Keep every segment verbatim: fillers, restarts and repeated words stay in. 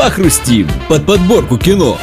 Похрустим под подборку кино.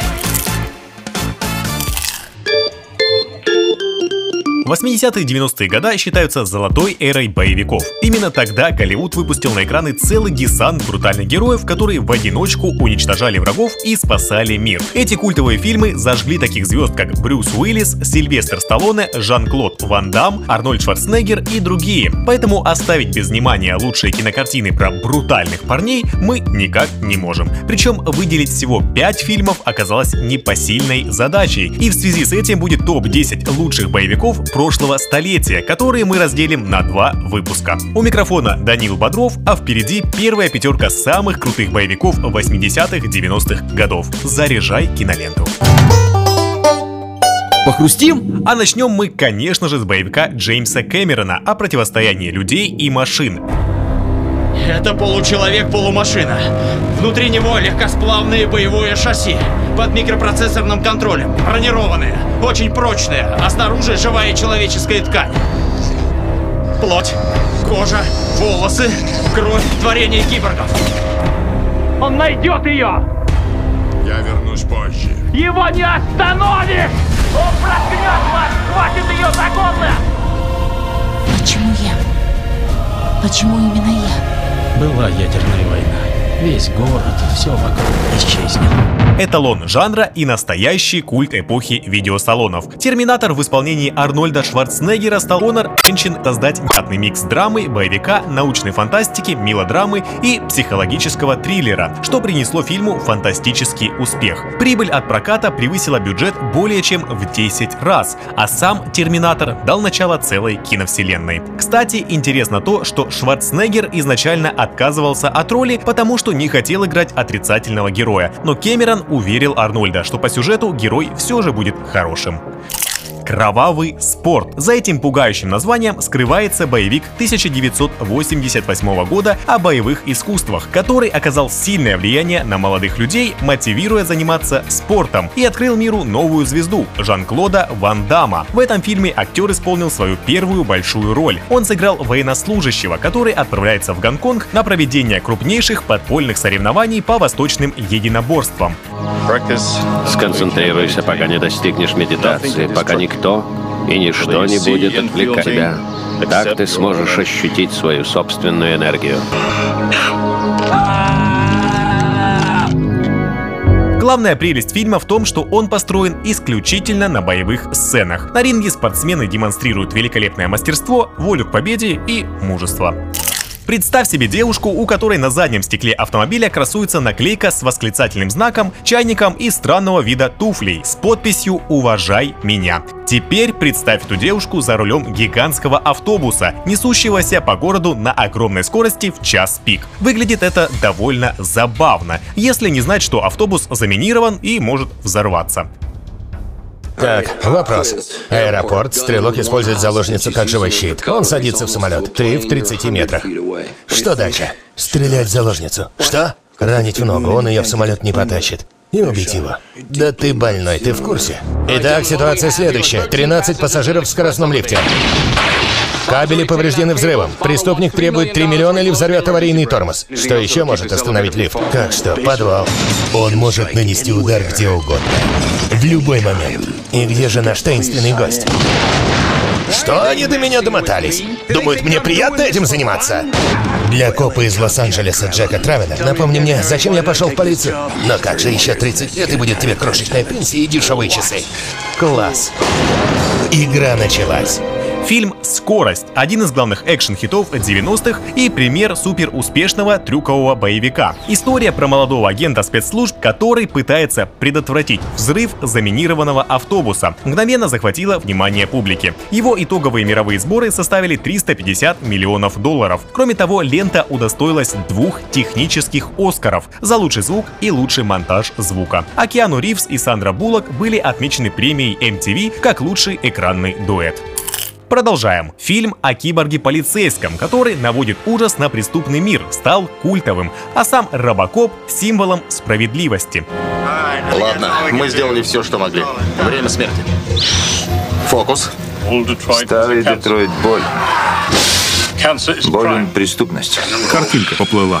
восьмидесятые и девяностые годы считаются золотой эрой боевиков. Именно тогда Голливуд выпустил на экраны целый десант брутальных героев, которые в одиночку уничтожали врагов и спасали мир. Эти культовые фильмы зажгли таких звезд, как Брюс Уиллис, Сильвестр Сталлоне, Жан-Клод Ван Дамм, Арнольд Шварценеггер и другие. Поэтому оставить без внимания лучшие кинокартины про брутальных парней мы никак не можем. Причем выделить всего пять фильмов оказалось непосильной задачей. И в связи с этим будет топ десять лучших боевиков прошлого столетия, которые мы разделим на два выпуска. У микрофона Данил Бодров, а впереди первая пятерка самых крутых боевиков восьмидесятых-девяностых годов. Заряжай киноленту. Похрустим? А начнем мы, конечно же, с боевика Джеймса Кэмерона о противостоянии людей и машин. Это получеловек-полумашина. Внутри него легкосплавное боевое шасси под микропроцессорным контролем, бронированное, очень прочное, а снаружи живая человеческая ткань. Плоть, кожа, волосы, кровь, творение киборгов. Он найдет ее! Я вернусь позже. Его не остановишь! Он проткнет вас, хватит ее за горло! Почему я? Почему именно я? Была ядерная война. Весь город, все вокруг исчезнет. Эталон жанра и настоящий культ эпохи видеосалонов. Терминатор в исполнении Арнольда Шварценеггера стал Конор женщин создать невероятный микс драмы, боевика, научной фантастики, мелодрамы и психологического триллера, что принесло фильму фантастический успех. Прибыль от проката превысила бюджет более чем в десять раз, а сам Терминатор дал начало целой киновселенной. Кстати, интересно то, что Шварценеггер изначально отказывался от роли, потому что не хотел играть отрицательного героя, но Кэмерон уверил Арнольда, что по сюжету герой все же будет хорошим. Кровавый спорт. За этим пугающим названием скрывается боевик тысяча девятьсот восемьдесят восьмого года о боевых искусствах, который оказал сильное влияние на молодых людей, мотивируя заниматься спортом, и открыл миру новую звезду – Жан-Клода Ван Дамма. В этом фильме актер исполнил свою первую большую роль. Он сыграл военнослужащего, который отправляется в Гонконг на проведение крупнейших подпольных соревнований по восточным единоборствам. Сконцентрируйся, пока не достигнешь медитации, пока никто и ничто не будет отвлекать тебя. Так ты сможешь ощутить свою собственную энергию. Главная прелесть фильма в том, что он построен исключительно на боевых сценах. На ринге спортсмены демонстрируют великолепное мастерство, волю к победе и мужество. Представь себе девушку, у которой на заднем стекле автомобиля красуется наклейка с восклицательным знаком, чайником и странного вида туфлей с подписью «Уважай меня». Теперь представь эту девушку за рулем гигантского автобуса, несущегося по городу на огромной скорости в час пик. Выглядит это довольно забавно, если не знать, что автобус заминирован и может взорваться. Так, вопрос. Аэропорт, стрелок использует заложницу как живой щит. Он садится в самолет. Ты в тридцати метрах. Что дальше? Стрелять в заложницу. Что? Ранить в ногу, он ее в самолет не потащит. И убить его. Да ты больной, ты в курсе? Итак, ситуация следующая. тринадцать пассажиров в скоростном лифте. Кабели повреждены взрывом. Преступник требует три миллиона или взорвет аварийный тормоз. Что еще может остановить лифт? Как что? Подвал. Он может нанести удар где угодно. В любой момент. И где же наш таинственный гость? Что они до меня домотались? Думают, мне приятно этим заниматься? Для копа из Лос-Анджелеса Джека Травина, напомни мне, зачем я пошел в полицию? Но как же, еще тридцать лет и будет тебе крошечная пенсия и дешевые часы. Класс. Игра началась. Фильм «Скорость» — один из главных экшн-хитов девяностых и пример суперуспешного трюкового боевика. История про молодого агента спецслужб, который пытается предотвратить взрыв заминированного автобуса, мгновенно захватила внимание публики. Его итоговые мировые сборы составили триста пятьдесят миллионов долларов. Кроме того, лента удостоилась двух технических «Оскаров» за лучший звук и лучший монтаж звука. А Киану Ривз и Сандра Буллок были отмечены премией эм ти ви как лучший экранный дуэт. Продолжаем. Фильм о киборге-полицейском, который наводит ужас на преступный мир, стал культовым, а сам Робокоп — символом справедливости. Ладно, мы сделали все, что могли. Время смерти. Фокус. Старый Детройт, боль. Болен преступность. Картинка поплыла.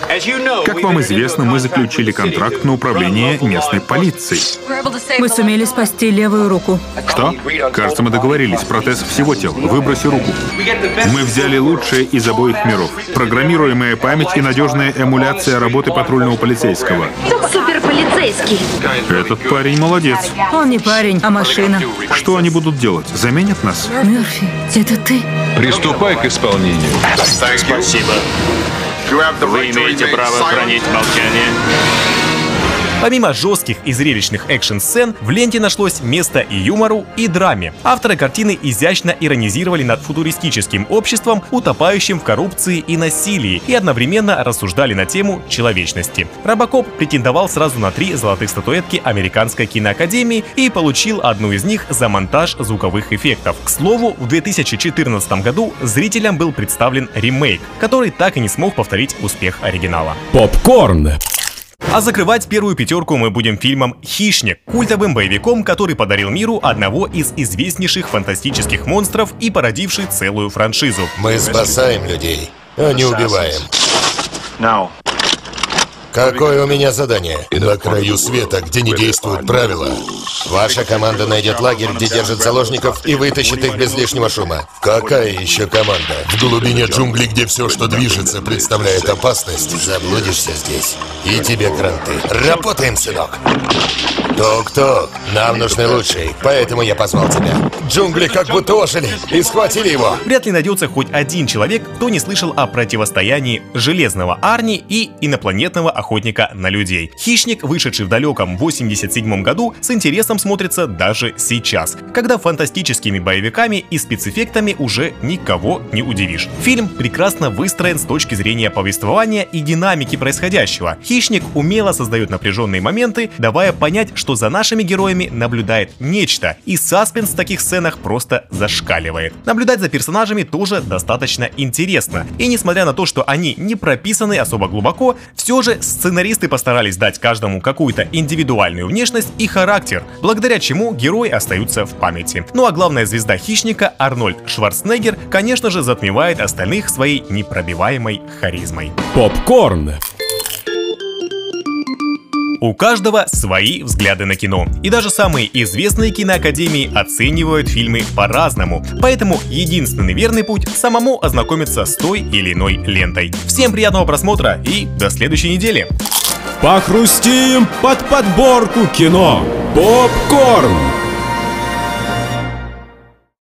Как вам известно, мы заключили контракт на управление местной полицией. Мы сумели спасти левую руку. Что? Кажется, мы договорились. Протез всего тела. Выброси руку. Мы взяли лучшее из обоих миров. Программируемая память и надежная эмуляция работы патрульного полицейского. Суперполицейский. Этот парень молодец. Он не парень, а машина. Что они будут делать? Заменят нас? Мерфи, это ты? Приступай к исполнению. Спасибо. Вы имеете право хранить молчание. Помимо жестких и зрелищных экшн-сцен, в ленте нашлось место и юмору, и драме. Авторы картины изящно иронизировали над футуристическим обществом, утопающим в коррупции и насилии, и одновременно рассуждали на тему человечности. Робокоп претендовал сразу на три золотых статуэтки Американской киноакадемии и получил одну из них за монтаж звуковых эффектов. К слову, в две тысячи четырнадцатом году зрителям был представлен ремейк, который так и не смог повторить успех оригинала. Попкорн. А закрывать первую пятерку мы будем фильмом «Хищник», культовым боевиком, который подарил миру одного из известнейших фантастических монстров и породивший целую франшизу. Мы спасаем людей, а не убиваем. Какое у меня задание? На краю света, где не действуют правила. Ваша команда найдет лагерь, где держат заложников, и вытащит их без лишнего шума. Какая еще команда? В глубине джунглей, где все, что движется, представляет опасность. Заблудишься здесь, и тебе кранты. Работаем, сынок! Ток-ток, нам нужны лучшие, поэтому я позвал тебя. Джунгли как будто ожили и схватили его. Вряд ли найдется хоть один человек, кто не слышал о противостоянии Железного Арни и инопланетного охотника на людей. «Хищник», вышедший в далеком восемьдесят седьмом году, с интересом смотрится даже сейчас, когда фантастическими боевиками и спецэффектами уже никого не удивишь. Фильм прекрасно выстроен с точки зрения повествования и динамики происходящего. «Хищник» умело создает напряженные моменты, давая понять, что за нашими героями наблюдает нечто, и саспенс в таких сценах просто зашкаливает. Наблюдать за персонажами тоже достаточно интересно, и несмотря на то, что они не прописаны особо глубоко, все же сценаристы постарались дать каждому какую-то индивидуальную внешность и характер, благодаря чему герои остаются в памяти. Ну а главная звезда «Хищника» Арнольд Шварценеггер, конечно же, затмевает остальных своей непробиваемой харизмой. Попкорн. У каждого свои взгляды на кино, и даже самые известные киноакадемии оценивают фильмы по-разному, поэтому единственный верный путь — самому ознакомиться с той или иной лентой. Всем приятного просмотра и до следующей недели! Похрустим под подборку кино. Попкорн.